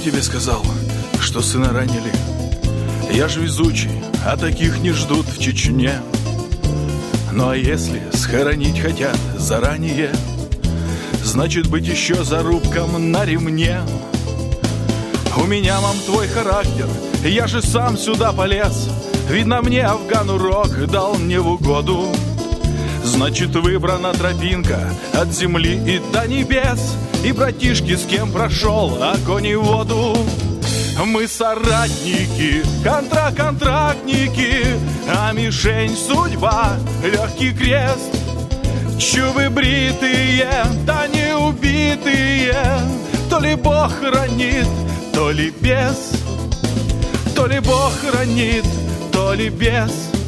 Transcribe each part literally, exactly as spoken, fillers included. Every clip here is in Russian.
тебе сказал, что сына ранили? Я ж везучий, а таких не ждут в Чечне. Ну а если схоронить хотят заранее, значит быть еще зарубком на ремне. У меня, мам, твой характер, я же сам сюда полез. Видно, мне Афган урок дал не в угоду. Значит, выбрана тропинка от земли и до небес. И братишки, с кем прошел огонь и воду. Мы соратники, контраконтрактники, а мишень судьба, легкий крест. Чубы бритые, да не убитые, то ли Бог хранит, то ли бес. То ли Бог хранит, то ли бес.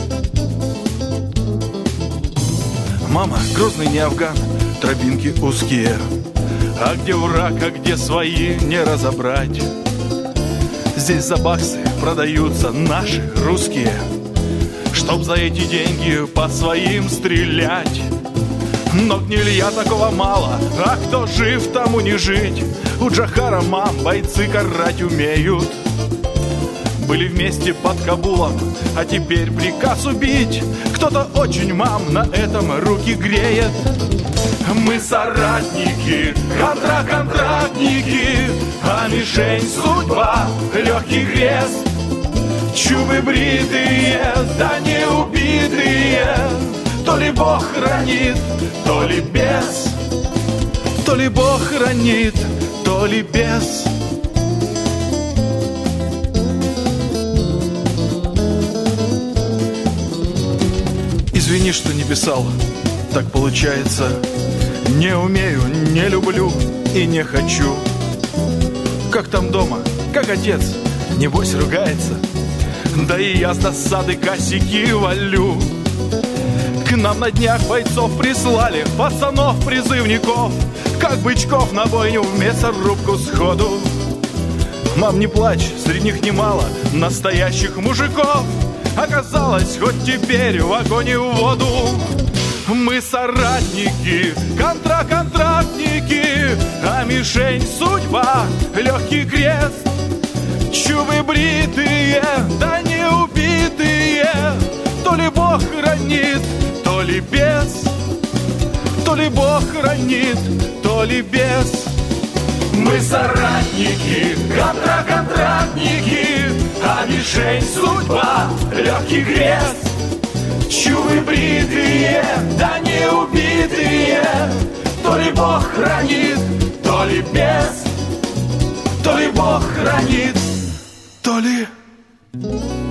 Мама, Грозный не Афган, тропинки узкие, а где враг, а где свои, не разобрать. Здесь за баксы продаются наши русские, чтоб за эти деньги по своим стрелять. Но гнилья такого мало, а кто жив, тому не жить. У Джохара, мам, бойцы карать умеют. Были вместе под Кабулом, а теперь приказ убить. Кто-то очень, мам, на этом руки греет. Мы соратники, контраконтрактники, а мишень судьба, легкий крест. Чубы бритые, да не убитые, то ли Бог хранит, то ли бес. То ли Бог хранит, то ли бес. Извини, что не писал, так получается. Не умею, не люблю и не хочу. Как там дома, как отец, небось ругается. Да и я с досады косяки валю. К нам на днях бойцов прислали, пацанов-призывников, как бычков на бойню в мясорубку сходу. Мам, не плачь, среди них немало настоящих мужиков. Оказалось, хоть теперь в огонь и в воду. Мы соратники, контраконтрактники, а мишень судьба, легкий крест. Чубы бритые, да не убитые, то ли Бог хранит, то ли бес. То ли Бог хранит, то ли бес. Мы соратники, контраконтрактники, а мишень судьба, легкий крест. Чубы бритые, да не убитые, то ли Бог хранит, то ли бес. То ли Бог хранит, то ли...